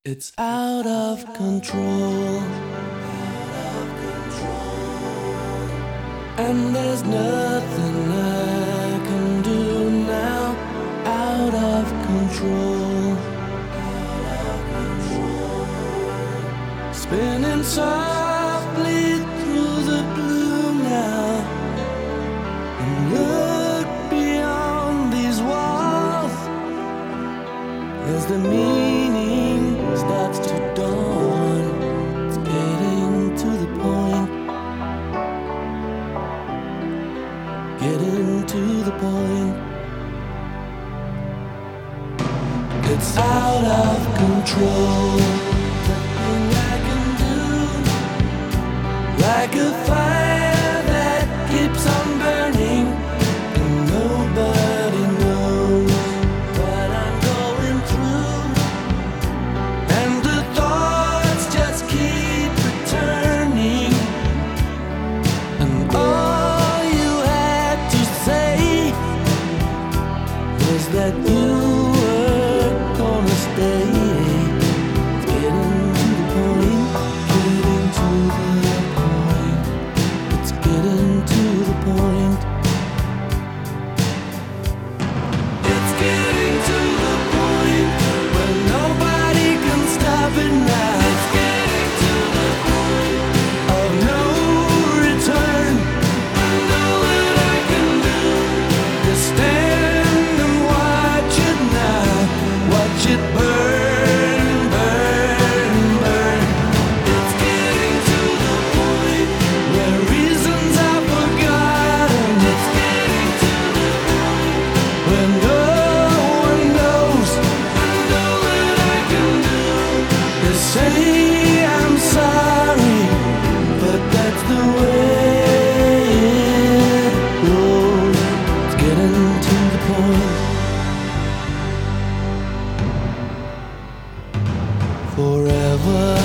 It's out of control, and there's nothing I can do now. Out of control, spinning softly through the blue now, and look beyond these walls as the meaning starts to dawn. It's getting to the point, getting to the point. It's out of control. Nothing I can do, like a fire that keeps on burning, and nobody knows what I'm going through, and the thoughts just keep returning, and all you had to say was that you were gonna stay. It's getting to the point, getting to the point. It's getting to the point. It's getting to the point where nobody can stop it now. It's getting to the point of no return. And all that I can do is stand and watch it now. Watch it burn, burn, burn. It's getting to the point where reasons are forgotten. It's getting to the point where no one knows. And all that I can do is say I'm sorry, but that's the way it goes. It's getting to the point. Forever